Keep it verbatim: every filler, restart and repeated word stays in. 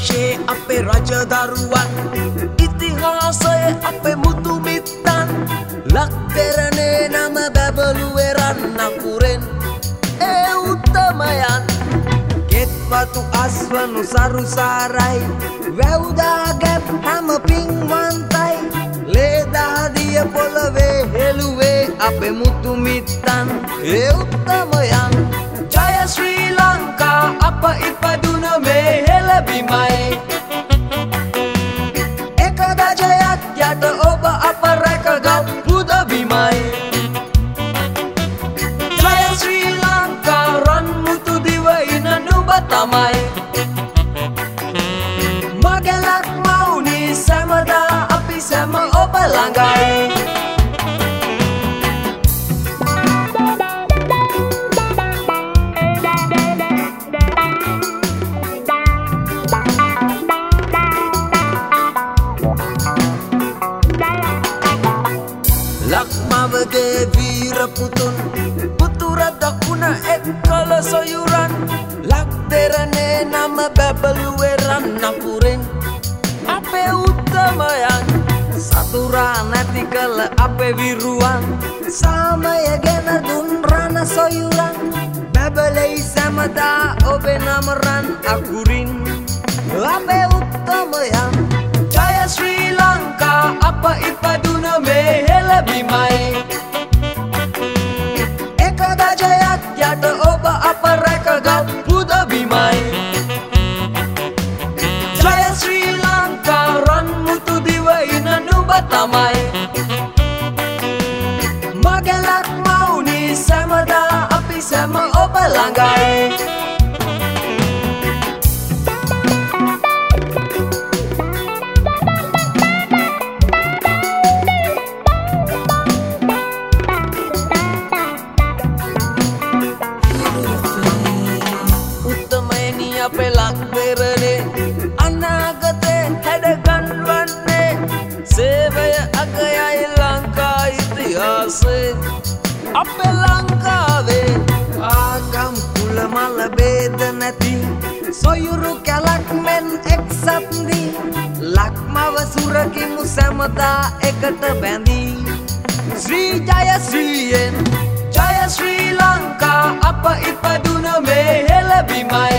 වංශයේ අපේ රජදරුවන් ඉතිහාසය අපේ මුතු මිත්තන් ලක්දෙරණේ නම බැබළුවේ රන් අකුරෙන් ඒ උත්තමයන් කෙත්වතු අස්වනු සරුසාරයි වැව්දා ගැප් හැම පින්වන්තයි ලේදාදිය පොළවේ හෙළුවේ අපේ මුතු මිත්තන් ඒ උත්තමයන් ජය ශ්‍රී ලංකා අප ඉපදුන මේ හෙළබිමයි එක ගජයක් යට ඔබ අප රැකගත් පුදබිමයි ජය ශ්‍රී ලංකා රන් මුතු දිවයින නුඹ තමයි මගලක් මවුනි සැමදා අපි සැම ඔබ ළඟයි ලක්මවගේ වීර පුතුන් පුතුර දකුණ එක්කල සොයුරන් ලක්දෙරණේ නම බැබළුවේ රන් අකුරෙන් අපේ උත්තමයන් සතුරා නැති කළ අපේ විරුවන් සාමය ගැන දුන් රණ සොයුරන් බැබලෙයි සැමදා ඔබේ නම රන් අකුරින් අපේ උත්තමයන් ජය ශ්‍රී ලංකා අප ඉපදුන මේ හෙළබිමයි එක ගජයක් යට ඔබ අප රැකගත් පුදබිමයි ජය ශ්‍රී ලංකා රන් මුතු දිවයින නුඹ තමයි මගලක් මවුනි සැමදා අපි සැම ඔබ ළඟයි අපේ ලක්දෙරණේ අනාගතේ හැඩගන්වන්නේ සේවය අගයයි ලංකා ඉතිහාසේ අපේ ලංකාවේ ආගම් කුල මල බේද නැති සොයුරු කැලක් මෙන් එක්සත් දී ලක්මව සුරකිමු සැමදා එකට බැඳී ශ්‍රී ජය ශ්‍රීයෙන් ජය ශ්‍රී ලංකා අප ඉපදුන මේ හෙළබිමයි